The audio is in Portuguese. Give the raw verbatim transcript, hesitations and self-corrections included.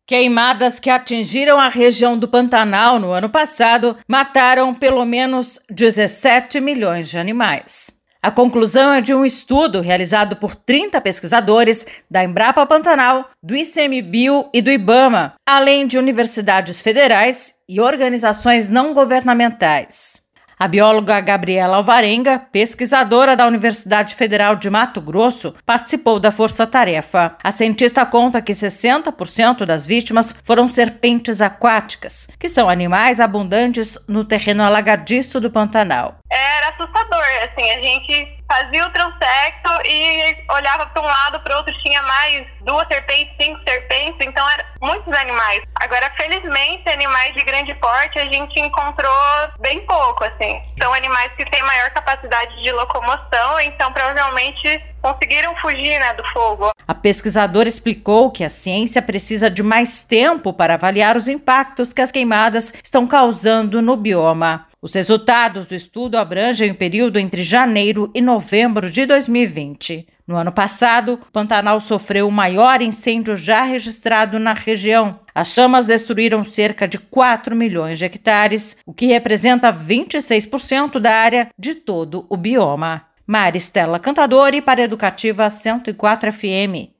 Queimadas que atingiram a região do Pantanal no ano passado mataram pelo menos dezessete milhões de animais. A conclusão é de um estudo realizado por trinta pesquisadores da Embrapa Pantanal, do ICMBio e do IBAMA, além de universidades federais e organizações não governamentais. A bióloga Gabriela Alvarenga, pesquisadora da Universidade Federal de Mato Grosso, participou da força-tarefa. A cientista conta que sessenta por cento das vítimas foram serpentes aquáticas, que são animais abundantes no terreno alagadiço do Pantanal. Era assustador, assim, a gente fazia o transecto e olhava para um lado, para o outro, tinha mais duas serpentes, cinco serpentes, então eram muitos animais. Agora, felizmente, animais de grande porte a gente encontrou bem pouco, assim. São animais que têm maior capacidade de locomoção, então provavelmente conseguiram fugir, né, do fogo. A pesquisadora explicou que a ciência precisa de mais tempo para avaliar os impactos que as queimadas estão causando no bioma. Os resultados do estudo abrangem o período entre janeiro e novembro de dois mil e vinte. No ano passado, o Pantanal sofreu o maior incêndio já registrado na região. As chamas destruíram cerca de quatro milhões de hectares, o que representa vinte e seis por cento da área de todo o bioma. Maristela Cantadori para Educativa cento e quatro F M.